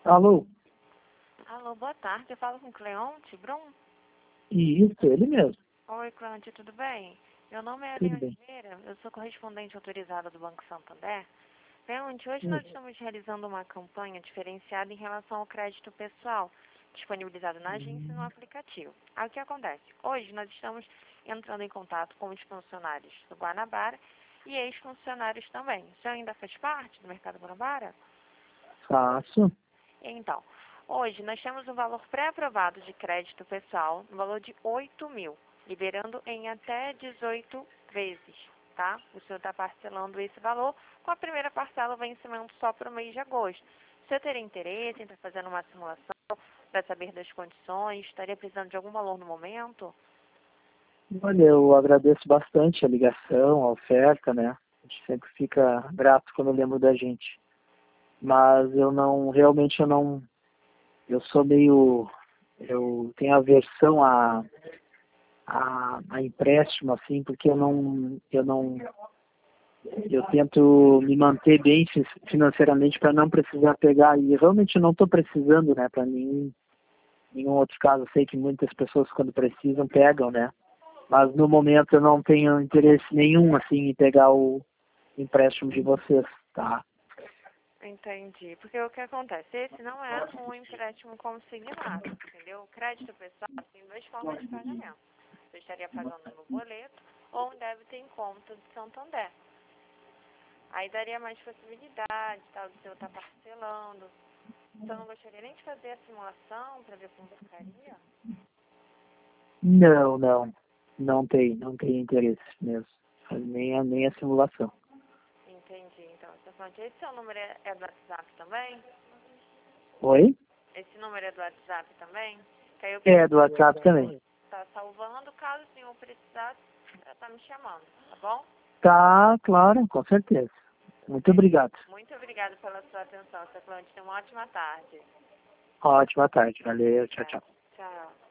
Alô? Alô, boa tarde. Eu falo com o Cleonte Brum. Isso, ele mesmo. Oi, Cleonte, tudo bem? Meu nome é Tudo Aline bem. Oliveira, eu sou correspondente autorizada do Banco Santander. Cleonte, hoje Hum. nós estamos realizando uma campanha diferenciada em relação ao crédito pessoal, disponibilizado na agência e no aplicativo. Aí o que acontece? Hoje nós estamos entrando em contato com os funcionários do Guanabara e ex-funcionários também. O senhor ainda faz parte do Mercado Guanabara? Faço. Então, hoje nós temos um valor pré-aprovado de crédito pessoal no valor de 8 mil, liberando em até 18 vezes, tá? O senhor está parcelando esse valor com a primeira parcela, o vencimento só para o mês de agosto. O senhor teria interesse em estar fazendo uma simulação para saber das condições? Estaria precisando de algum valor no momento? Olha, eu agradeço bastante a ligação, a oferta, né? A gente sempre fica grato quando lembra da gente. Mas realmente eu sou meio, eu tenho aversão a empréstimo, assim, porque eu tento me manter bem financeiramente para não precisar pegar, e realmente eu não estou precisando, né, para nenhum outro caso. Eu sei que muitas pessoas, quando precisam, pegam, né? Mas no momento eu não tenho interesse nenhum, assim, em pegar o empréstimo de vocês, tá? Entendi. Porque o que acontece? Esse não é um empréstimo consignado, entendeu? O crédito pessoal tem duas formas de pagamento. Você estaria pagando no boleto ou um débito em conta do Santander. Aí daria mais possibilidade, tal, de eu estar parcelando. Então, eu não gostaria nem de fazer a simulação para ver como ficaria. Não tem interesse mesmo. Nem a simulação. Entendi. Então, você tá falando que esse seu número é do WhatsApp também? Oi? Esse número é do WhatsApp também? Que aí eu É, do WhatsApp também. tá salvando, caso o senhor precisar, tá me chamando, tá bom? Tá, claro, com certeza. Muito obrigado. Muito obrigada pela sua atenção, seu cliente. Tenha uma ótima tarde. Ótima tarde. Valeu, tchau, tchau. Tchau.